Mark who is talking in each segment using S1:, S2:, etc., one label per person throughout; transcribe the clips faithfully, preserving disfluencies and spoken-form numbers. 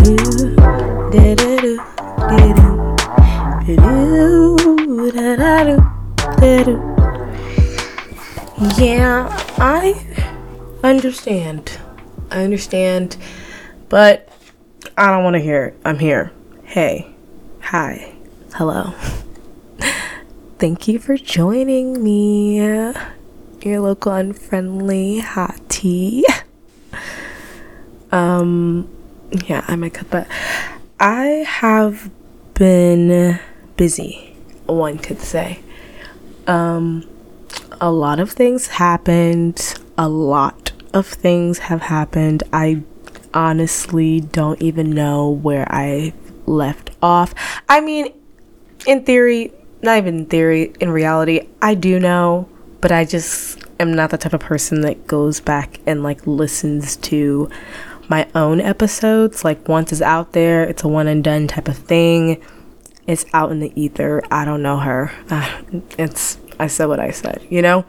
S1: Yeah, I understand. I understand, but I don't want to hear it. I'm here. Hey, hi, hello. Thank you for joining me, your local unfriendly hottie. Um, yeah, I might cut that. I have been busy, one could say. Um, a lot of things happened. A lot of things have happened. I honestly don't even know where I left off. I mean, in theory, not even in theory, in reality, I do know, but I just am not the type of person that goes back and like listens to my own episodes. Like, once it's out there, it's a one and done type of thing. It's out in the ether. I don't know her. Uh, it's I said what I said, you know?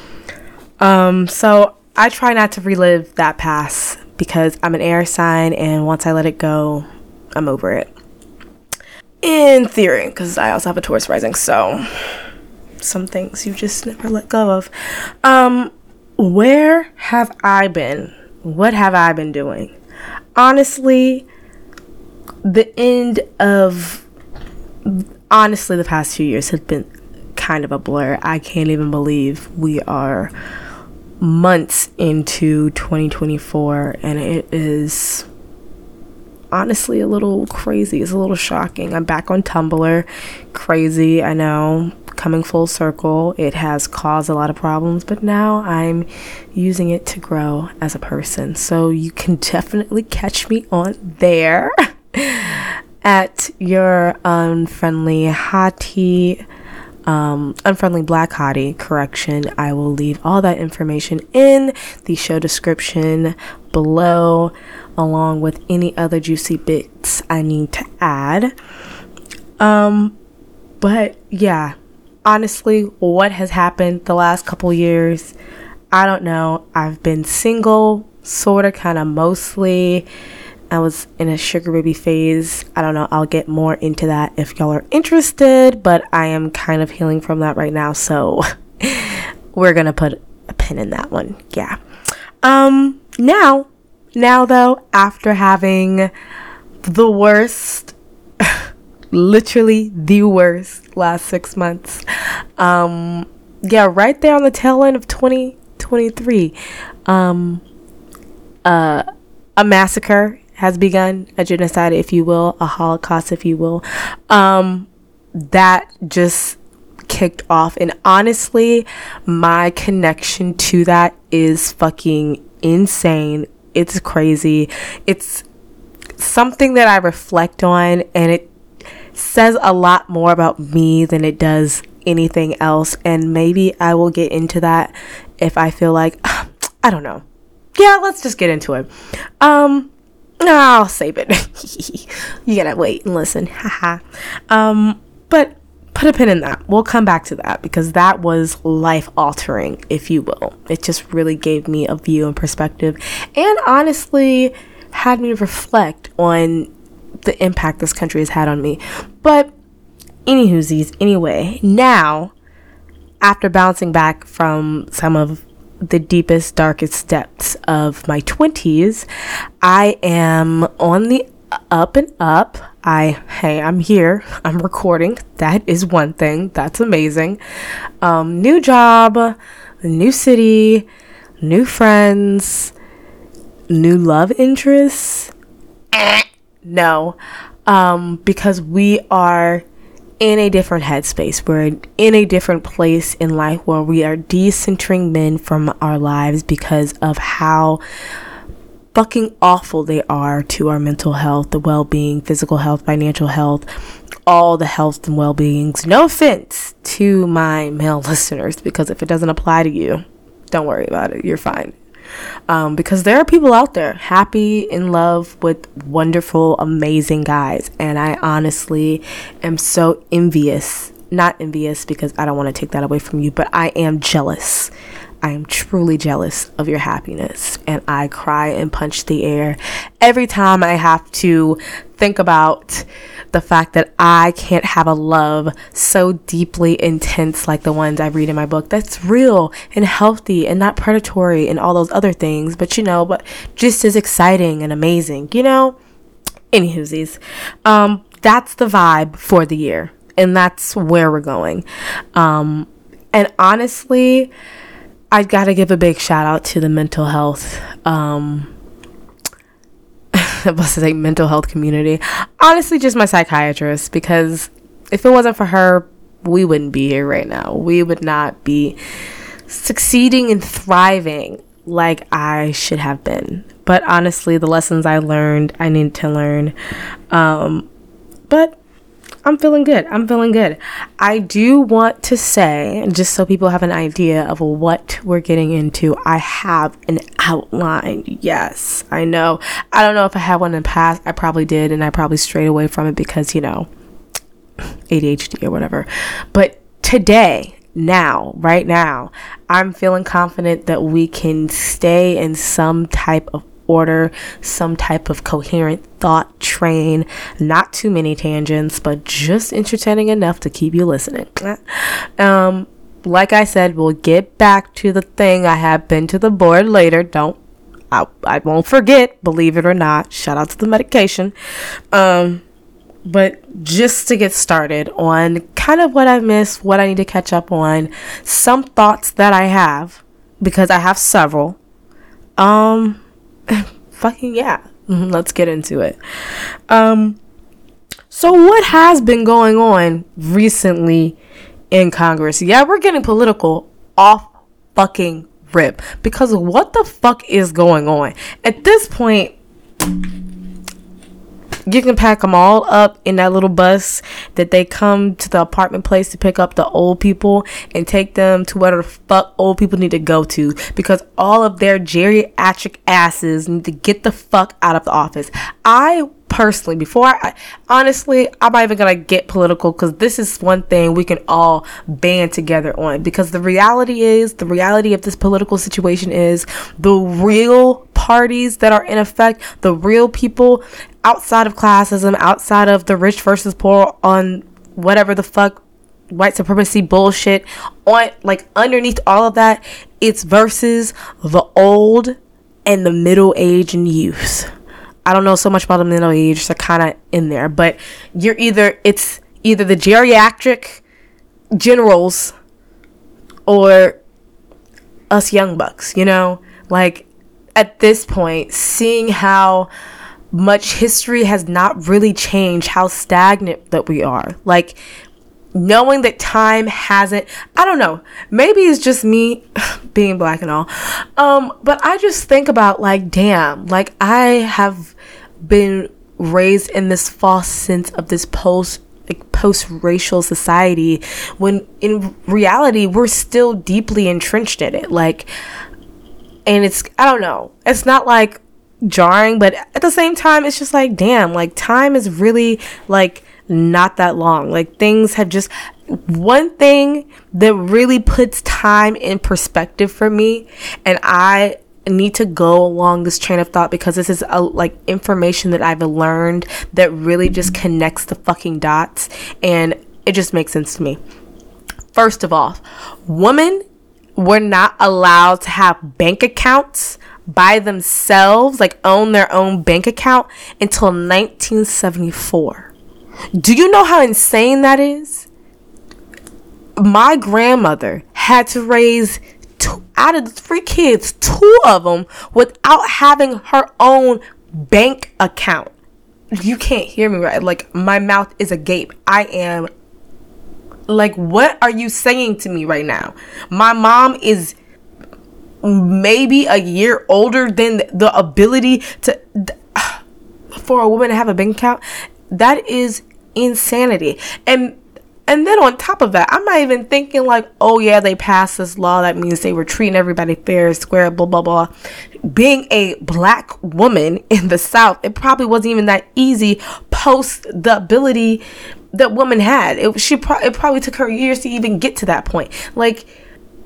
S1: Um, so I try not to relive that past because I'm an air sign, and once I let it go, I'm over it. In theory, because I also have a Taurus rising, so some things you just never let go of. Um, where have I been? What have I been doing? Honestly, the end of, honestly, the past few years have been kind of a blur. I can't even believe we are months into twenty twenty-four, and it is honestly a little crazy. It's a little shocking. I'm back on Tumblr. Crazy, I know. Coming full circle. It has caused a lot of problems, but now I'm using it to grow as a person. So you can definitely catch me on there at your unfriendly hottie. Um, unfriendly black hottie, correction. I will leave all that information in the show description below, along with any other juicy bits I need to add. Um, but yeah, honestly, what has happened the last couple years, I don't know. I've been single, sort of, kind of, mostly. I was in a sugar baby phase. I don't know. I'll get more into that if y'all are interested, but I am kind of healing from that right now. So we're going to put a pin in that one. Yeah. Um, now, now though, after having the worst, literally the worst last six months, um, yeah, right there on the tail end of twenty twenty-three, um, uh, a massacre has begun, a genocide, if you will, a Holocaust, if you will. Um, that just kicked off. And honestly, my connection to that is fucking insane. It's crazy. It's something that I reflect on, and it says a lot more about me than it does anything else. And maybe I will get into that if I feel like, I don't know. Yeah, let's just get into it. Um, I'll save it. You gotta wait and listen. Haha. um, but put a pin in that. We'll come back to that because that was life altering, if you will. It just really gave me a view and perspective, and honestly had me reflect on the impact this country has had on me. But anywhoosies, anyway, now after bouncing back from some of the deepest, darkest depths of my twenties, I am on the up and up. I, hey, I'm here. I'm recording. That is one thing. That's amazing. Um, new job, new city, new friends, new love interests. No, um, because we are in a different headspace. We're in a different place in life where we are decentering men from our lives because of how fucking awful they are to our mental health, the well-being, physical health, financial health, all the health and well-beings. No offense to my male listeners, because if it doesn't apply to you, don't worry about it. You're fine. Um, because there are people out there happy, in love with wonderful, amazing guys. And I honestly am so envious. Not envious because I don't want to take that away from you, but I am jealous I am truly jealous of your happiness, and I cry and punch the air every time I have to think about the fact that I can't have a love so deeply intense like the ones I read in my book that's real and healthy and not predatory and all those other things, but you know, but just as exciting and amazing, you know? Anywhoosies, um, that's the vibe for the year, and that's where we're going. Um, and honestly, I gotta give a big shout out to the mental health, um, I was to say mental health community. Honestly, just my psychiatrist, because if it wasn't for her, we wouldn't be here right now. We would not be succeeding and thriving like I should have been. But honestly, the lessons I learned, I need to learn. Um, but I'm feeling good. I'm feeling good. I do want to say, just so people have an idea of what we're getting into, I have an outline. Yes, I know. I don't know if I had one in the past. I probably did, and I probably strayed away from it because, you know, A D H D or whatever. But today, now, right now, I'm feeling confident that we can stay in some type of order, some type of coherent thought train, not too many tangents, but just entertaining enough to keep you listening. Um, like I said, we'll get back to the thing. I have been to the board later. Don't, I, I won't forget, believe it or not. Shout out to the medication. Um, but just to get started on kind of what I missed, what I need to catch up on, some thoughts that I have, because I have several. Um, fucking yeah. Let's get into it. Um, so what has been going on recently in Congress? Yeah, we're getting political off fucking rip, because what the fuck is going on? At this point, you can pack them all up in that little bus that they come to the apartment place to pick up the old people and take them to where the fuck old people need to go to, because all of their geriatric asses need to get the fuck out of the office. I personally, before I, honestly, I'm not even gonna get political, because this is one thing we can all band together on, because the reality is, the reality of this political situation is the real parties that are in effect, the real people outside of classism, outside of the rich versus poor, on whatever the fuck white supremacy bullshit, on like underneath all of that, it's versus the old and the middle age and youth. I don't know so much about the middle age, so kind of in there, but you're either, it's either the geriatric generals or us young bucks, you know? Like, at this point, seeing how much history has not really changed, how stagnant that we are, like, knowing that time hasn't, I don't know, maybe it's just me being black and all, um, but I just think about, like, damn, like, I have been raised in this false sense of this post, like, post-racial society, when in reality, we're still deeply entrenched in it, like, and it's, I don't know, it's not, like, jarring, but at the same time, it's just, like, damn, like, time is really, like, not that long. Like, things have just, one thing that really puts time in perspective for me, and I need to go along this train of thought, because this is a, like, information that I've learned that really just connects the fucking dots, and it just makes sense to me. First of all, women were not allowed to have bank accounts by themselves, like own their own bank account, until nineteen seventy-four. Do you know how insane that is? My grandmother had to raise two, out of the three kids, two of them without having her own bank account. You can't hear me right. Like, my mouth is agape. I am like, what are you saying to me right now? My mom is maybe a year older than the ability to, for a woman to have a bank account. That is insanity. And and then on top of that, I'm not even thinking like, oh yeah, they passed this law, that means they were treating everybody fair, square, blah blah blah. Being a black woman in the South, it probably wasn't even that easy post the ability that woman had. It she pro- it probably took her years to even get to that point. Like,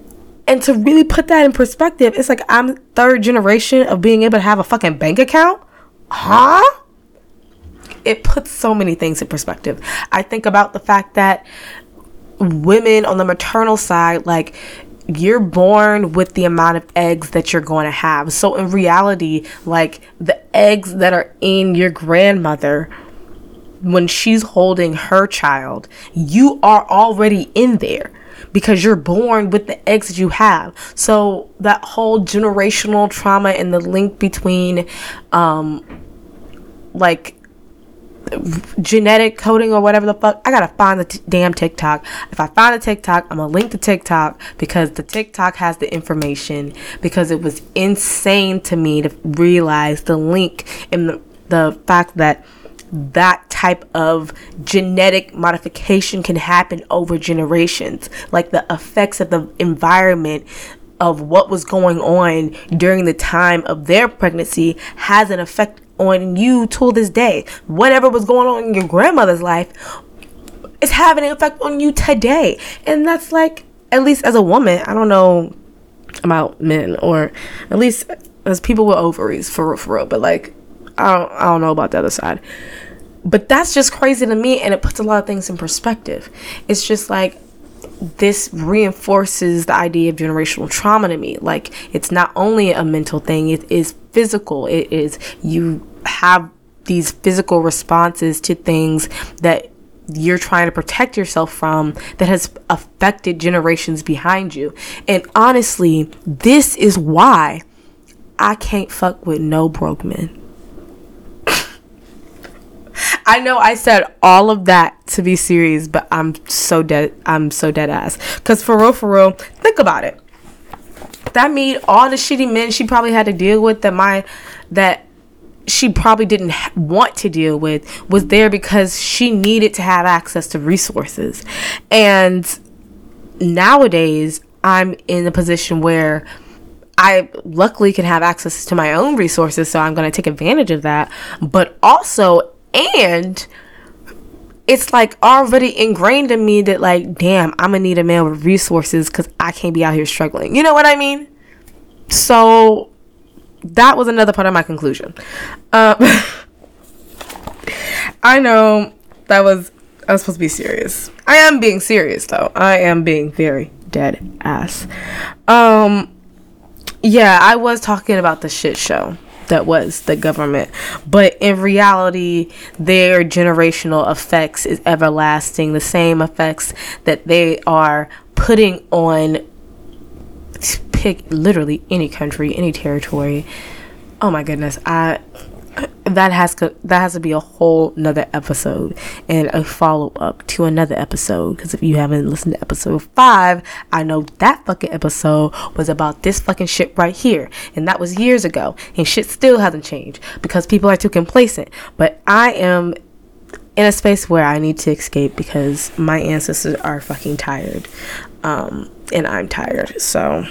S1: And to really put that in perspective, it's like I'm third generation of being able to have a fucking bank account. Huh? It puts so many things in perspective. I think about the fact that women on the maternal side, like, you're born with the amount of eggs that you're going to have. So in reality, like, the eggs that are in your grandmother, when she's holding her child, you are already in there because you're born with the eggs that you have. So that whole generational trauma and the link between um like genetic coding or whatever the fuck, I gotta find the t- damn TikTok. If I find a TikTok, I'm gonna link the TikTok because the TikTok has the information, because it was insane to me to realize the link and the, the fact that that type of genetic modification can happen over generations. Like the effects of the environment of what was going on during the time of their pregnancy has an effect on you till this day. Whatever was going on in your grandmother's life is having an effect on you today. And that's like, at least as a woman, I don't know about men, or at least as people with ovaries, for real, for real, but like, I don't, I don't know about the other side. But that's just crazy to me, and it puts a lot of things in perspective. It's just like, this reinforces the idea of generational trauma to me. Like, it's not only a mental thing, it is physical. It is, you have these physical responses to things that you're trying to protect yourself from that has affected generations behind you. And honestly, this is why I can't fuck with no broke men. I know I said all of that to be serious, but I'm so dead. I'm so dead ass. Because for real, for real, think about it. That mean all the shitty men she probably had to deal with, that my, that she probably didn't want to deal with, was there because she needed to have access to resources. And nowadays, I'm in a position where I luckily can have access to my own resources, so I'm going to take advantage of that. But also, and it's like already ingrained in me that, like, damn, I'm gonna need a man with resources because I can't be out here struggling. You know what I mean? So that was another part of my conclusion. Um, I know that was, I was supposed to be serious. I am being serious though. I am being very dead ass. Um, yeah, I was talking about the shit show that was the government, but in reality their generational effects is everlasting. The same effects that they are putting on, pick literally any country, any territory. Oh my goodness, I that has to that has to be a whole nother episode and a follow-up to another episode, because if you haven't listened to episode five, I know that fucking episode was about this fucking shit right here, and that was years ago, and shit still hasn't changed because people are too complacent. But I am in a space where I need to escape because my ancestors are fucking tired, um and I'm tired, so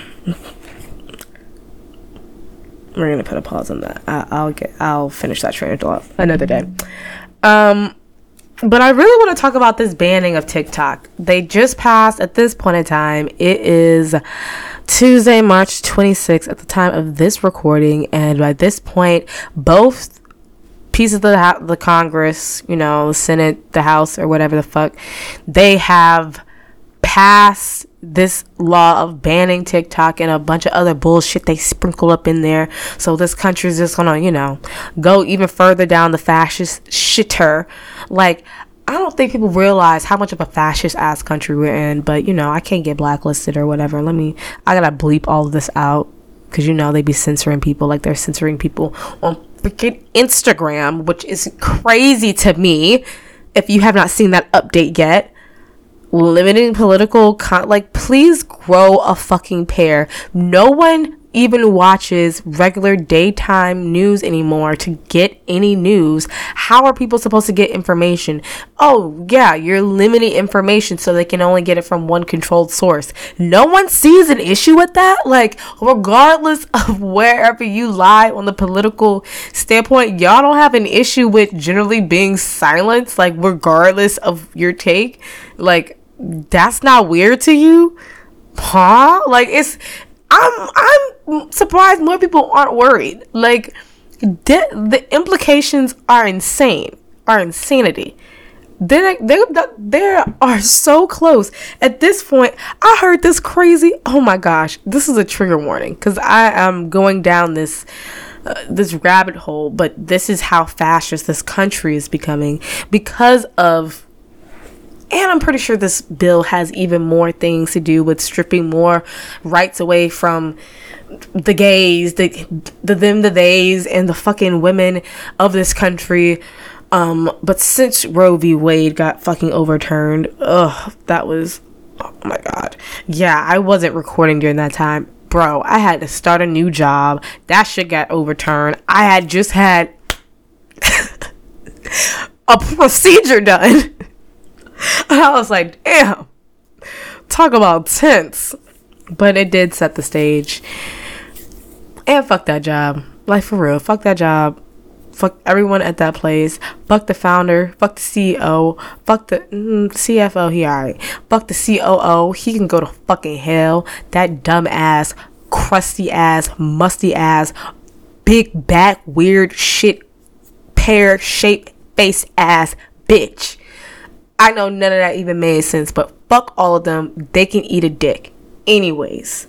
S1: we're gonna put a pause on that. I, I'll get. I'll finish that train of thought another day. Um, but I really want to talk about this banning of TikTok. They just passed at this point in time. It is Tuesday, March twenty-sixth at the time of this recording, and by this point, both pieces of the, the Congress, you know, the Senate, the House, or whatever the fuck, they have passed this law of banning TikTok and a bunch of other bullshit they sprinkle up in there. So this country is just gonna, you know, go even further down the fascist shitter. Like, I don't think people realize how much of a fascist ass country we're in, but you know, I can't get blacklisted or whatever. Let me, I gotta bleep all of this out, because you know, they be censoring people like they're censoring people on freaking Instagram, which is crazy to me. If you have not seen that update yet, limiting political con- like, please grow a fucking pair. No one even watches regular daytime news anymore to get any news. How are people supposed to get information? Oh yeah, you're limiting information so they can only get it from one controlled source. No one sees an issue with that. Like, regardless of wherever you lie on the political standpoint, y'all don't have an issue with generally being silenced, like, regardless of your take. Like, that's not weird to you? huh? Like, it's, I'm, I'm surprised more people aren't worried. Like, de- the implications are insane, are insanity. They they they are so close. At this point, I heard this crazy. Oh my gosh, this is a trigger warning because I am going down this uh, this rabbit hole. But this is how fascist this country is becoming because of. And I'm pretty sure this bill has even more things to do with stripping more rights away from the gays, the the them, the theys, and the fucking women of this country. Um, but since Roe v. Wade got fucking overturned, ugh, that was, oh my God. Yeah, I wasn't recording during that time. Bro, I had to start a new job. That shit got overturned. I had just had a procedure done. And I was like, damn, talk about tense. But it did set the stage. And fuck that job. Like, for real, fuck that job. Fuck everyone at that place. Fuck the founder. Fuck the C E O. Fuck the mm, C F O. He alright. Fuck the C O O. He can go to fucking hell. That dumb ass, crusty ass, musty ass, big back, weird shit, pear shaped face ass bitch. I know none of that even made sense, but fuck all of them. They can eat a dick. Anyways,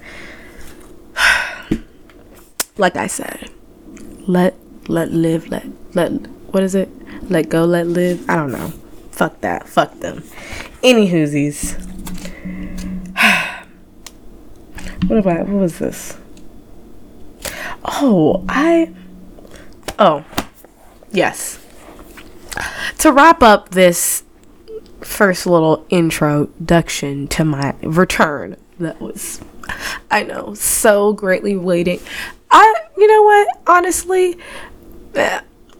S1: like I said, let. Let live, let, let, what is it? Let go, let live? I don't know. Fuck that. Fuck them. Any whoosies. What about, what was this? Oh, I, oh, yes. To wrap up this first little introduction to my return, that was, I know, so greatly waiting. I, you know what? Honestly, yeah.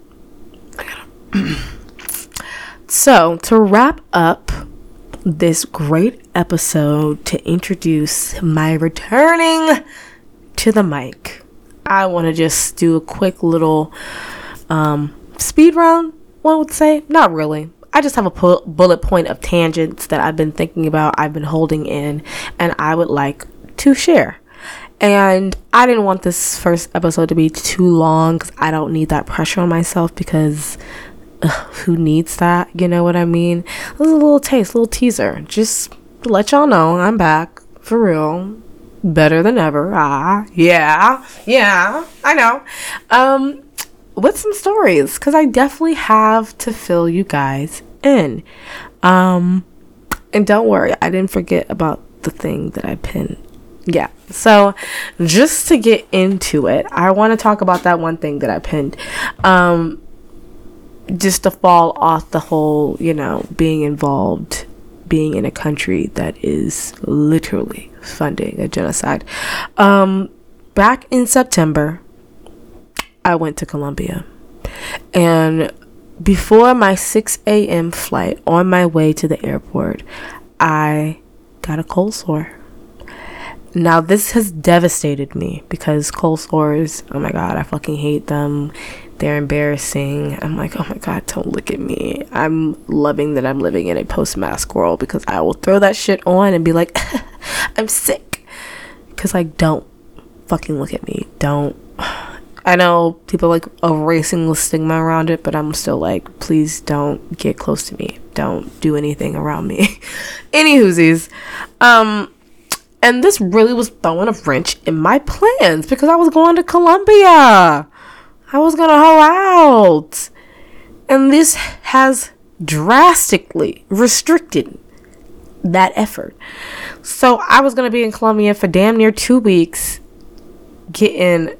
S1: So, to wrap up this great episode, to introduce my returning to the mic, I want to just do a quick little um, speed round, one would say. Not really. I just have a pu- bullet point of tangents that I've been thinking about, I've been holding in, and I would like to share. And I didn't want this first episode to be too long because I don't need that pressure on myself because ugh, who needs that? You know what I mean? This is a little taste, a little teaser. Just to let y'all know I'm back for real. Better than ever. Ah, yeah, yeah, I know. Um, with some stories because I definitely have to fill you guys in. Um, and don't worry, I didn't forget about the thing that I pinned. Yeah, so just to get into it, I want to talk about that one thing that I pinned. Um, just to fall off the whole, you know, being involved, being in a country that is literally funding a genocide. Um, back in September, I went to Colombia. And before my six a.m. flight on my way to the airport, I got a cold sore. Now, this has devastated me because cold sores, oh my God, I fucking hate them. They're embarrassing. I'm like, oh my God, don't look at me. I'm loving that I'm living in a post-mask world because I will throw that shit on and be like, I'm sick. Because, like, don't fucking look at me. Don't. I know people like erasing the stigma around it, but I'm still like, please don't get close to me. Don't do anything around me. Any whoosies. Um... And this really was throwing a wrench in my plans because I was going to Colombia. I was going to hoe out. And this has drastically restricted that effort. So I was going to be in Colombia for damn near two weeks getting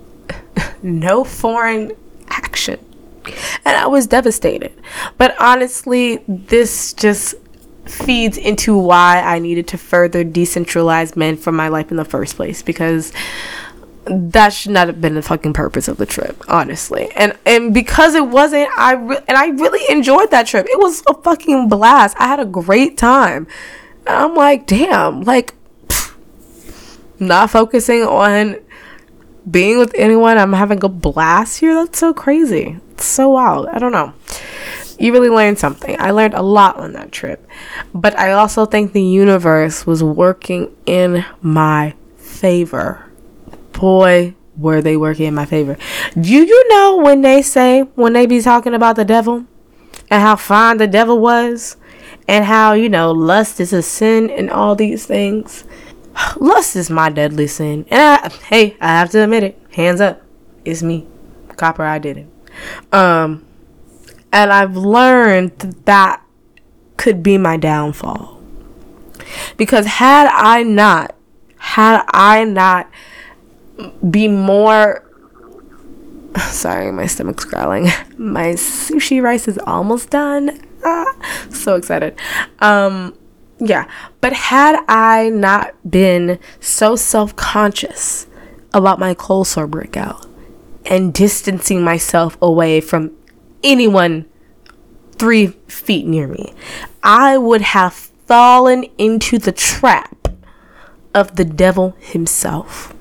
S1: no foreign action. And I was devastated. But honestly, this just feeds into why I needed to further decentralize men from my life in the first place, because that should not have been the fucking purpose of the trip, honestly. And and because it wasn't, I re- and I really enjoyed that trip. It was a fucking blast. I had a great time. And I'm like, damn, like pff, not focusing on being with anyone, I'm having a blast here. That's so crazy. It's so wild. I don't know. You really learned something. I learned a lot on that trip. But I also think the universe was working in my favor. Boy, were they working in my favor. Do you know when they say, when they be talking about the devil and how fine the devil was and how, you know, lust is a sin and all these things? Lust is my deadly sin. And I, hey, I have to admit it. Hands up. It's me. Copper, I did it. Um, and I've learned that, that could be my downfall. Because had I not, had I not be more, sorry, my stomach's growling. My sushi rice is almost done. Ah, so excited. Um, yeah, but had I not been so self-conscious about my cold sore breakout and distancing myself away from anyone three feet near me, I would have fallen into the trap of the devil himself.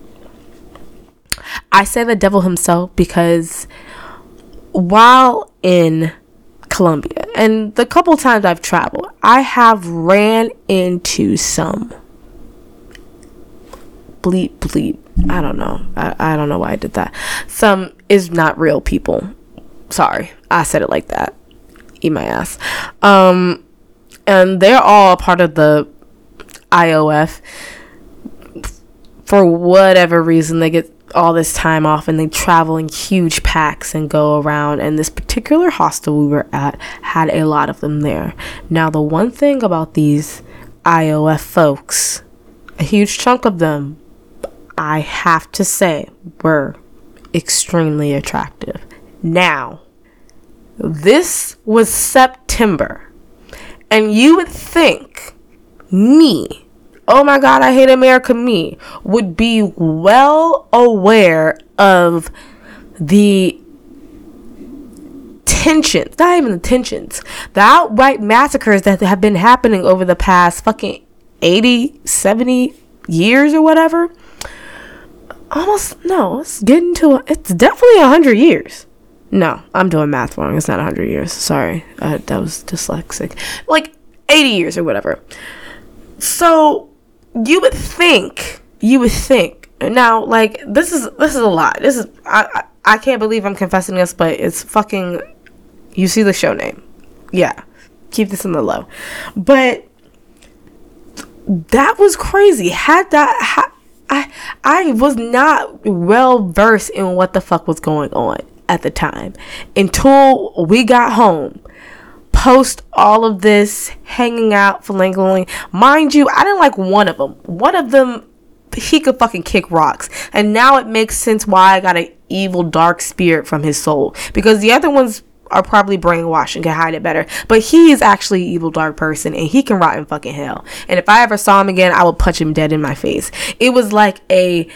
S1: I say the devil himself because while in Colombia and the couple times I've traveled, I have ran into some bleep bleep. I don't know. I, I don't know why I did that. Some is not real people. Sorry, I said it like that. Eat my ass. Um, and they're all a part of the I O F. For whatever reason, they get all this time off and they travel in huge packs and go around, and this particular hostel we were at had a lot of them there. Now, the one thing about these I O F folks, a huge chunk of them, I have to say, were extremely attractive. Now, this was September, and you would think me, oh my God, I hate America, me, would be well aware of the tensions, not even the tensions, the outright massacres that have been happening over the past fucking eighty, seventy years or whatever. Almost, no, it's getting to, it's definitely one hundred years. No, I'm doing math wrong. It's not one hundred years. Sorry, uh, that was dyslexic. Like eighty years or whatever. So you would think, you would think. Now, like, this is this is a lot. This is I I, I can't believe I'm confessing this, but it's fucking. You see the show name, yeah. Keep this in the low, but that was crazy. Had that, ha, I I was not well versed in what the fuck was going on at the time until we got home. Post all of this, hanging out, flingling. Mind you, I didn't like one of them. One of them, he could fucking kick rocks. And now it makes sense why I got an evil, dark spirit from his soul. Because the other ones are probably brainwashed and can hide it better. But he is actually an evil, dark person. And he can rot in fucking hell. And if I ever saw him again, I would punch him dead in my face. It was like a...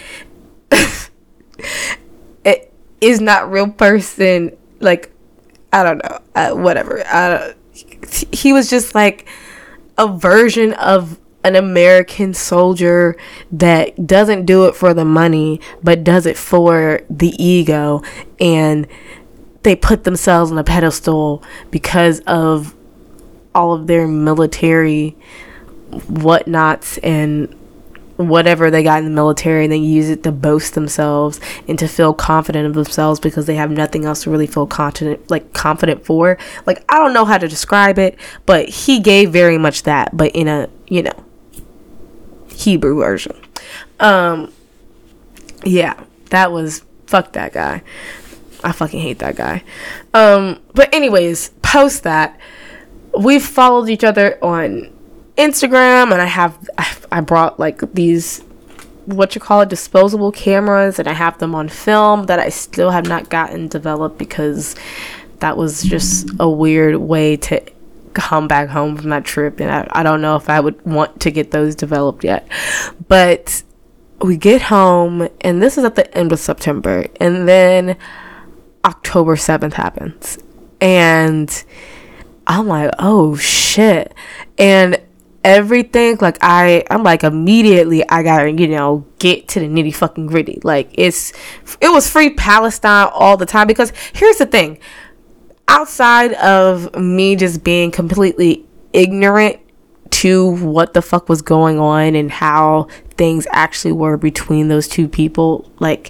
S1: it is not real person. Like... I don't know, uh, whatever. Uh, he was just like a version of an American soldier that doesn't do it for the money, but does it for the ego. And they put themselves on a pedestal because of all of their military whatnots and whatever they got in the military, and they use it to boast themselves and to feel confident of themselves because they have nothing else to really feel confident like confident for. Like, I don't know how to describe it, but he gave very much that, but in a, you know, Hebrew version. Um yeah, that was, fuck that guy. I fucking hate that guy. Um but anyways, post that, we've followed each other on Instagram, and I have I brought like these, what you call it, disposable cameras, and I have them on film that I still have not gotten developed because that was just a weird way to come back home from that trip, and I, I don't know if I would want to get those developed yet. But we get home, and this is at the end of September, and then October seventh happens, and I'm like, oh shit. And everything, like, I, I'm like, immediately, I gotta, you know, get to the nitty fucking gritty. Like, it's, it was free Palestine all the time, because here's the thing. outside of me just being completely ignorant to what the fuck was going on and how things actually were between those two people, like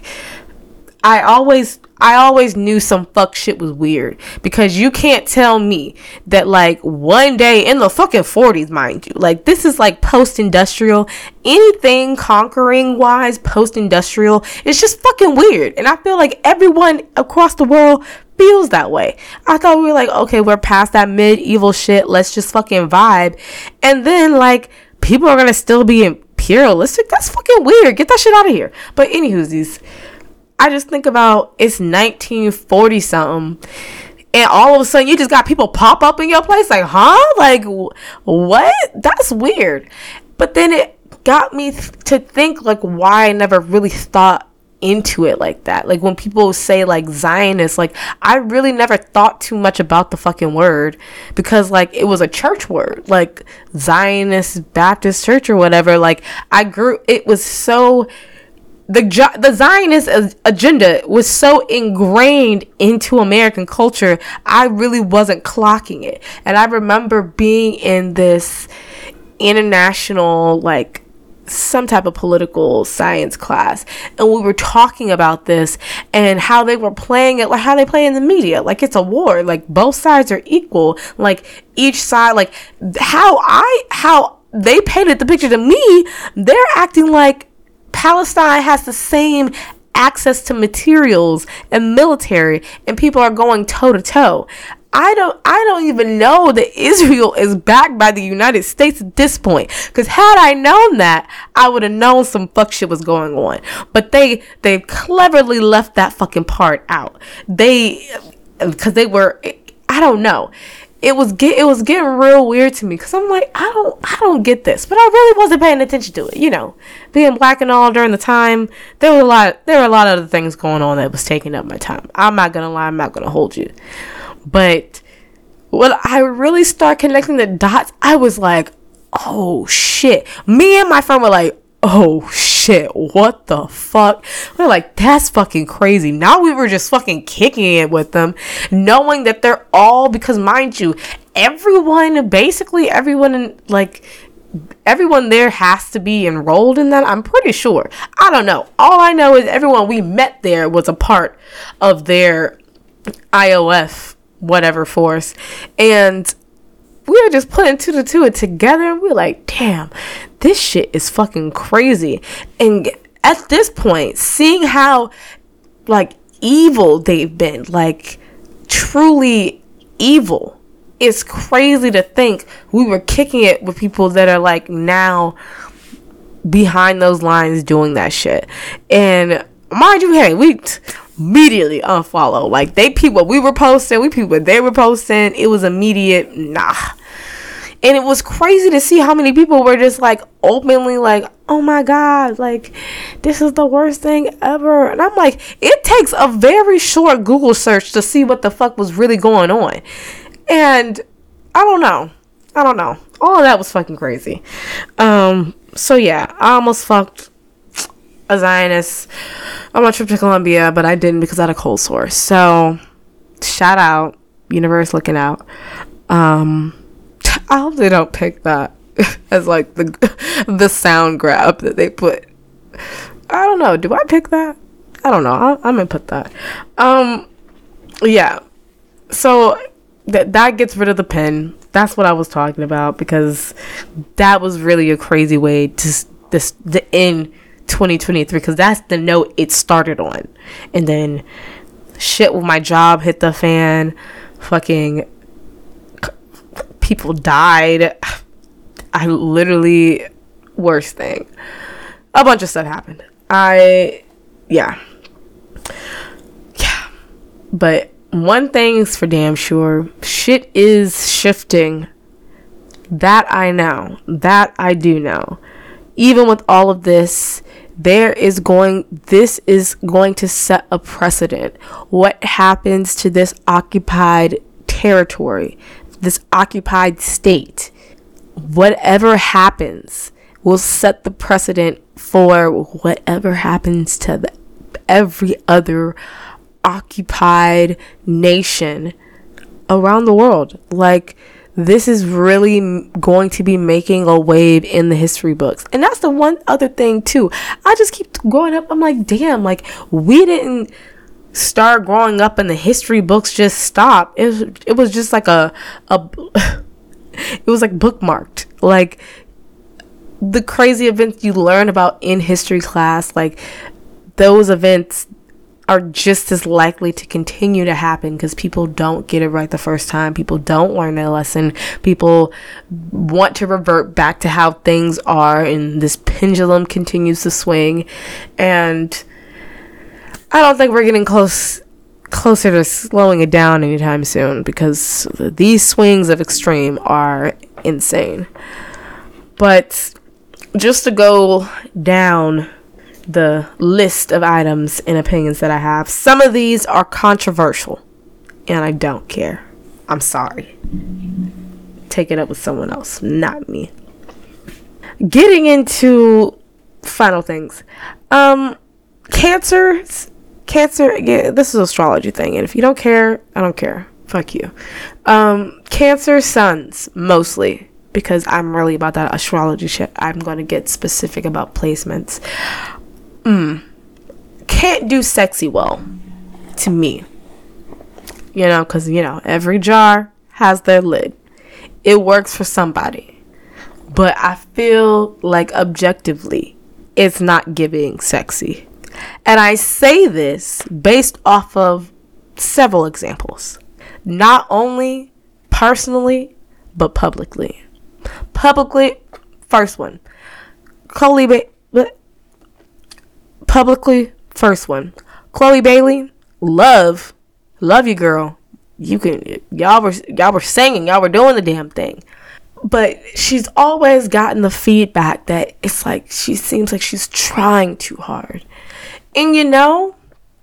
S1: I always I always knew some fuck shit was weird, because you can't tell me that like one day in the fucking forties, mind you, like this is like post-industrial, anything conquering wise post-industrial, it's just fucking weird. And I feel like everyone across the world feels that way. I thought we were like, okay, we're past that medieval shit, let's just fucking vibe. And then like people are gonna still be imperialistic. That's fucking weird. Get that shit out of here. But anywho's these, I just think about it's nineteen forty something, and all of a sudden you just got people pop up in your place like, huh? Like, what? That's weird. But then it got me th- to think like why I never really thought into it like that. Like when people say like Zionist, like I really never thought too much about the fucking word, because like it was a church word, like Zionist Baptist Church or whatever. Like I grew, it was so, the the Zionist agenda was so ingrained into American culture, I really wasn't clocking it. And I remember being in this international, like some type of political science class, and we were talking about this and how they were playing it, like how they play in the media, like it's a war, like both sides are equal, like each side, like how I how they painted the picture to me, they're acting like Palestine has the same access to materials and military, and people are going toe to toe. I don't I don't even know that Israel is backed by the United States at this point. Because had I known that, I would have known some fuck shit was going on. But they they cleverly left that fucking part out. They, because they were, I don't know. It was get it was getting real weird to me, because I'm like, I don't I don't get this, but I really wasn't paying attention to it. You know, being black and all during the time, there were a lot there were a lot of other things going on that was taking up my time. I'm not gonna lie, I'm not gonna hold you, but when I really start connecting the dots, I was like, oh shit. Me and my friend were like, oh shit, what the fuck? We're like, that's fucking crazy. Now we were just fucking kicking it with them, knowing that they're all, because mind you, everyone, basically everyone in, like, everyone there has to be enrolled in that. I'm pretty sure. I don't know. All I know is everyone we met there was a part of their I O F, whatever force. And we were just putting two to two it together, and we were like, damn, this shit is fucking crazy. And at this point, seeing how like evil they've been, like truly evil, it's crazy to think we were kicking it with people that are like now behind those lines doing that shit. And mind you, hey, we t- immediately unfollow. Like they peep what we were posting, we peep what they were posting. It was immediate nah. And it was crazy to see how many people were just like openly like, oh my god, like this is the worst thing ever. And I'm like, it takes a very short Google search to see what the fuck was really going on. And I don't know. I don't know. All of that was fucking crazy. Um, so yeah, I almost fucked a Zionist on my trip to Colombia, but I didn't because I had a cold sore. So shout out, universe looking out. Um, I hope they don't pick that as like the the sound grab that they put. I don't know. Do I pick that? I don't know. I'll, I'm gonna put that. Um, yeah. So that that gets rid of the pen. That's what I was talking about, because that was really a crazy way to this the end twenty twenty-three, because that's the note it started on. And then shit with my job hit the fan. Fucking people died. I literally, worst thing, a bunch of stuff happened. I yeah yeah but one thing's for damn sure, shit is shifting. That I know. That I do know. Even with all of this, there is going, this is going to set a precedent. What happens to this occupied territory, this occupied state, whatever happens will set the precedent for whatever happens to the, every other occupied nation around the world. Like, this is really going to be making a wave in the history books. And that's the one other thing too. I just keep growing up. I'm like, damn, like, we didn't start growing up and the history books just stopped. It was, it was just like a, a it was like bookmarked. Like, the crazy events you learn about in history class, like, those events are just as likely to continue to happen because people don't get it right the first time. People don't learn their lesson. People want to revert back to how things are, and this pendulum continues to swing. And I don't think we're getting close closer to slowing it down anytime soon, because these swings of extreme are insane. But just to go down the list of items and opinions that I have, some of these are controversial, and I don't care. I'm sorry. Take it up with someone else, not me. Getting into final things. Um, Cancer, Cancer, yeah, this is an astrology thing, and if you don't care, I don't care. Fuck you. Um, Cancer suns, mostly, because I'm really about that astrology shit. I'm going to get specific about placements. Mm, can't do sexy well, to me. You know, because, you know, every jar has their lid. It works for somebody. But I feel like objectively, it's not giving sexy. And I say this based off of several examples. Not only personally, but publicly. Publicly, first one. Chloe Ba- Publicly, first one. Chloe Bailey, love, love you, girl. You can, y'all were, y'all were singing, y'all were doing the damn thing. But she's always gotten the feedback that it's like she seems like she's trying too hard. And you know,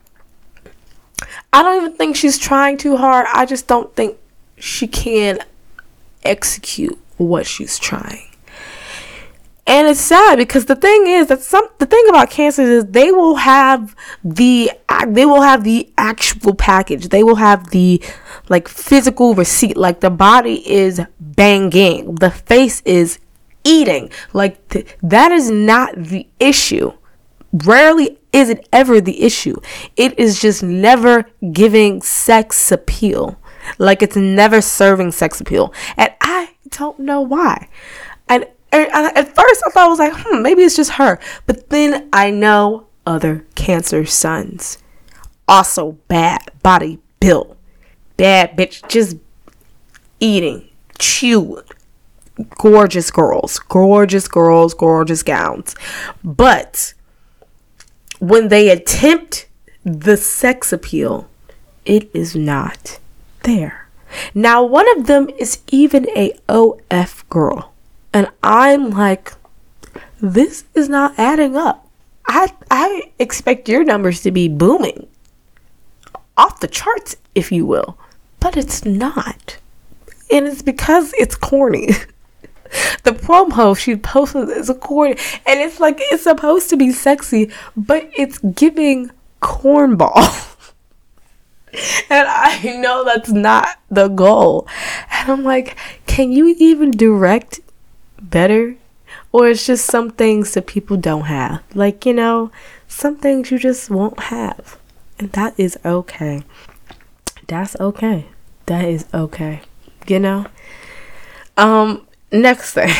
S1: I don't even think she's trying too hard. I just don't think she can execute what she's trying. And it's sad because the thing is that some the thing about Cancers is they will have the they will have the actual package. They will have the like physical receipt. Like the body is banging, the face is eating. Like th- that is not the issue. Rarely is it ever the issue. It is just never giving sex appeal. Like it's never serving sex appeal, and I don't know why. And And at first, I thought I was like, hmm, maybe it's just her. But then I know other Cancer sons. Also bad body built. Bad bitch, just eating, chewing. Gorgeous girls. Gorgeous girls, gorgeous gowns. But when they attempt the sex appeal, it is not there. Now, one of them is even a O F girl. And I'm like, this is not adding up. I I expect your numbers to be booming. Off the charts, if you will. But it's not. And it's because it's corny. The promo she posted is a corny. And it's like, it's supposed to be sexy, but it's giving cornball. And I know that's not the goal. And I'm like, can you even direct better? Or it's just some things that people don't have, like, you know, some things you just won't have, and that is okay. That's okay. That is okay, you know. Um next thing.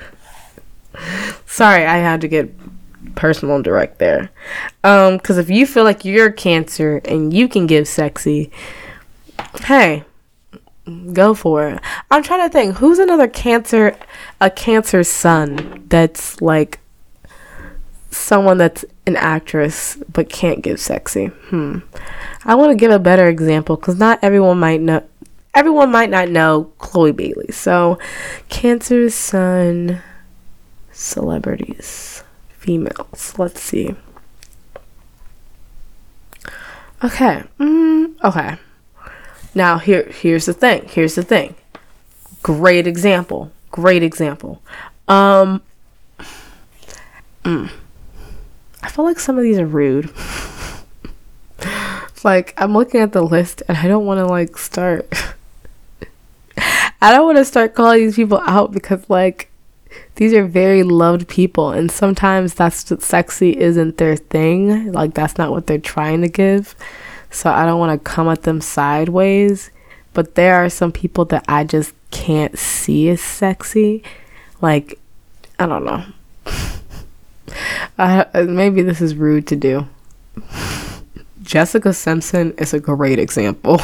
S1: Sorry, I had to get personal and direct there. Um because if you feel like you're Cancer and you can give sexy, hey, go for it. I'm trying to think, who's another Cancer, a Cancer son that's like someone that's an actress but can't give sexy. Hmm. I want to give a better example because not everyone might know. Everyone might not know Chloe Bailey. So, Cancer son celebrities, females. Let's see. Okay. Mm, okay. Now, here, here's the thing. Here's the thing. Great example. Great example. Um, mm, I feel like some of these are rude. Like, I'm looking at the list and I don't want to, like, start I don't want to start calling these people out because, like, these are very loved people, and sometimes that's just, sexy isn't their thing. Like, that's not what they're trying to give. So I don't want to come at them sideways. But there are some people that I just can't see as sexy. Like, I don't know. I, maybe this is rude to do. Jessica Simpson is a great example.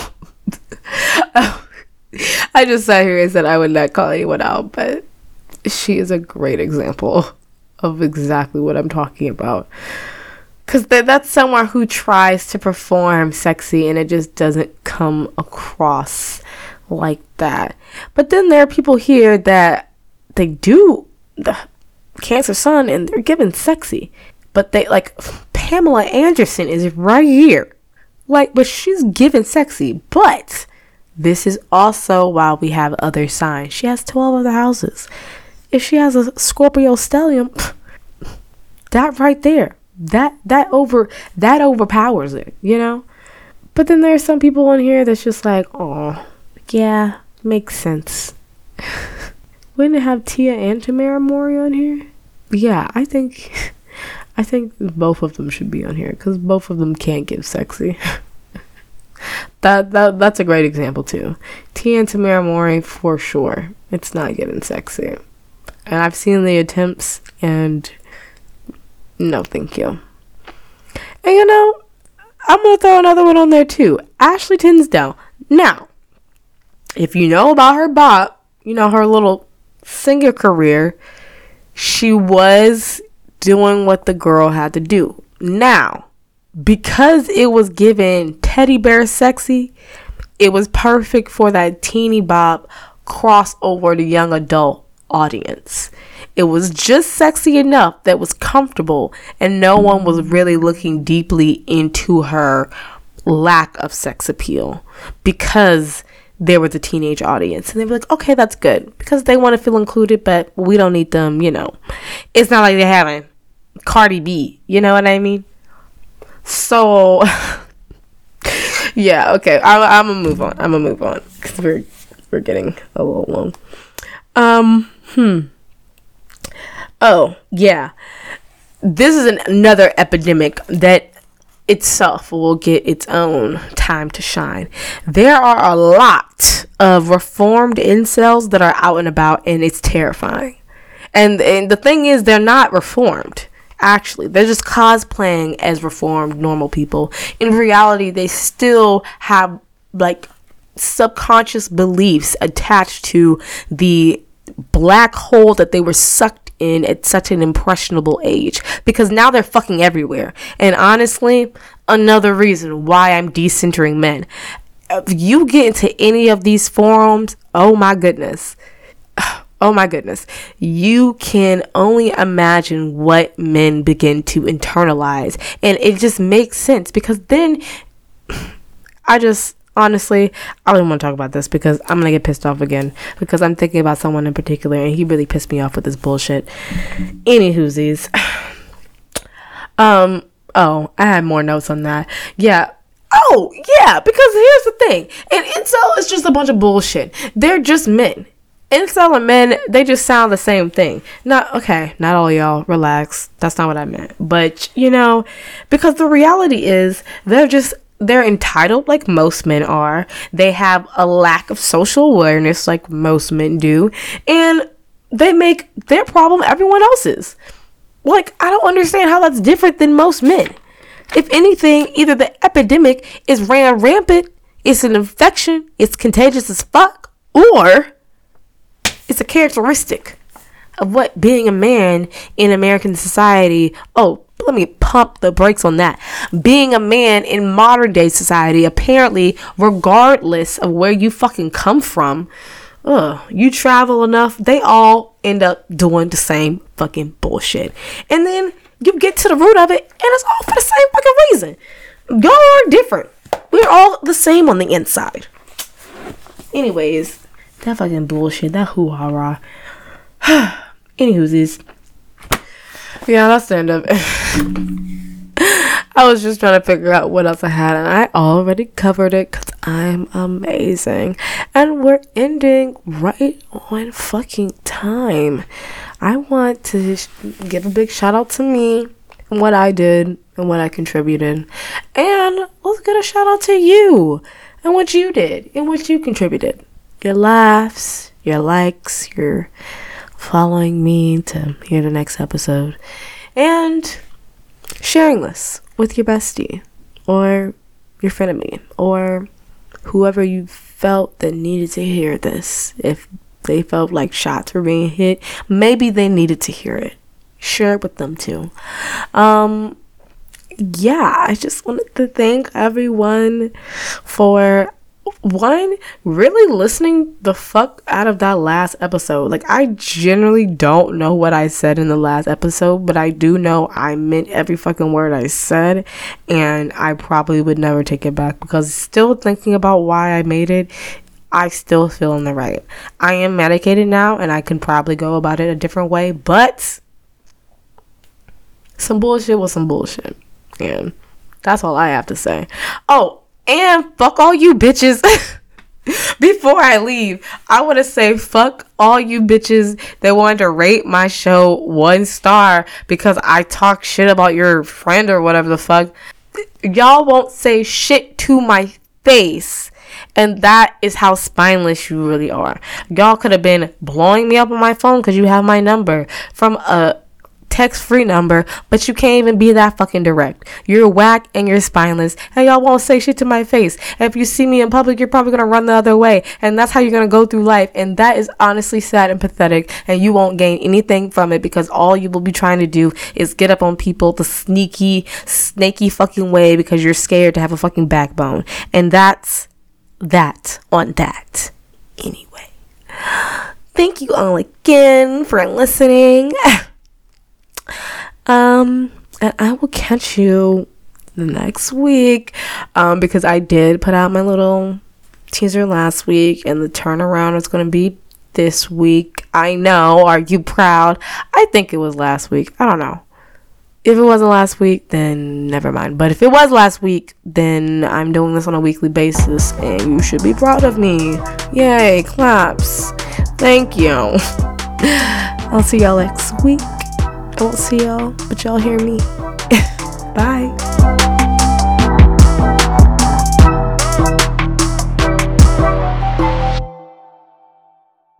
S1: I just sat here and said I would not call anyone out, but she is a great example of exactly what I'm talking about. Because th- that's someone who tries to perform sexy and it just doesn't come across like that. But then there are people here that they do the Cancer Sun and they're given sexy. But they, like, Pamela Anderson is right here. Like, but she's given sexy. But this is also why we have other signs. She has twelve other houses. If she has a Scorpio stellium, that right there, that that over that overpowers it, you know. But then there's some people in here that's just like, oh, yeah, makes sense. Wouldn't it have Tia and Tamara Mori on here? Yeah, I think, I think both of them should be on here because both of them can't give sexy. that that that's a great example too. Tia and Tamara Mori for sure. It's not getting sexy. And I've seen the attempts, and no, thank you. And you know, I'm going to throw another one on there too. Ashley Tisdale. Now, if you know about her bop, you know, her little singer career, she was doing what the girl had to do. Now, because it was given teddy bear sexy, it was perfect for that teeny bop crossover to young adult audience. It was just sexy enough that was comfortable and no one was really looking deeply into her lack of sex appeal because there was a teenage audience and they were like, okay, that's good because they want to feel included, but we don't need them, you know. It's not like they're having Cardi B, you know what I mean? So yeah, okay, I, I'm gonna move on. I'm gonna move on because we're we're getting a little long. Um, hmm. Oh, yeah. This is an, another epidemic that itself will get its own time to shine. There are a lot of reformed incels that are out and about, and it's terrifying. And, and the thing is, they're not reformed. Actually, they're just cosplaying as reformed normal people. In reality, they still have, like, subconscious beliefs attached to the black hole that they were sucked in at such an impressionable age, because now they're fucking everywhere. And honestly, another reason why I'm decentering men. If you get into any of these forums, oh my goodness, oh my goodness, you can only imagine what men begin to internalize. And it just makes sense because then I just honestly, I don't even want to talk about this because I'm going to get pissed off again because I'm thinking about someone in particular and he really pissed me off with this bullshit. Anywhoosies. Um, oh, I had more notes on that. Yeah. Oh, yeah, because here's the thing. An incel is just a bunch of bullshit. They're just men. Incel and men, they just sound the same thing. Not, okay, not all y'all, relax. That's not what I meant. But, you know, because the reality is they're just They're entitled like most men are. They have a lack of social awareness like most men do. And they make their problem everyone else's. Like, I don't understand how that's different than most men. If anything, either the epidemic is ran rampant, it's an infection, it's contagious as fuck, or it's a characteristic of what being a man in American society. Oh, let me pump the brakes on that. Being a man in modern day society, apparently, regardless of where you fucking come from, ugh, you travel enough, they all end up doing the same fucking bullshit. And then you get to the root of it, and it's all for the same fucking reason. Y'all are different. We're all the same on the inside. Anyways, that fucking bullshit, that hoo-ha-rah. Anywho's, yeah, that's the end of it. I was just trying to figure out what else I had, and I already covered it because I'm amazing. And we're ending right on fucking time. I want to sh- give a big shout out to me and what I did and what I contributed. And let's get a shout out to you and what you did and what you contributed. Your laughs, your likes, your following me to hear the next episode, and sharing this with your bestie or your friend of me or whoever you felt that needed to hear this. If they felt like shots were being hit, maybe they needed to hear it. Share it with them too. Um, yeah, I just wanted to thank everyone for one, really listening the fuck out of that last episode. Like, I generally don't know what I said in the last episode, but I do know I meant every fucking word I said, and I probably would never take it back, because still thinking about why I made it, I still feel in the right. I am medicated now, and I can probably go about it a different way, but some bullshit was some bullshit, and that's all I have to say. Oh, and fuck all you bitches. Before I leave, I want to say fuck all you bitches that wanted to rate my show one star because I talk shit about your friend or whatever the fuck. Y'all won't say shit to my face. And that is how spineless you really are. Y'all could have been blowing me up on my phone because you have my number from a text-free number, but you can't even be that fucking direct. You're whack and you're spineless, and y'all won't say shit to my face. If you see me in public, you're probably gonna run the other way, and that's how you're gonna go through life, and that is honestly sad and pathetic, and you won't gain anything from it, because all you will be trying to do is get up on people the sneaky, snaky fucking way because you're scared to have a fucking backbone. And that's that on that. Anyway, thank you all again for listening. Um, and I will catch you the next week, um, because I did put out my little teaser last week, and the turnaround is going to be this week. I know. Are you proud? I think it was last week. I don't know. If it wasn't last week, then never mind. But if it was last week, then I'm doing this on a weekly basis, and you should be proud of me. Yay, claps. Thank you. I'll see y'all next week. I won't see y'all, but y'all hear me. Bye.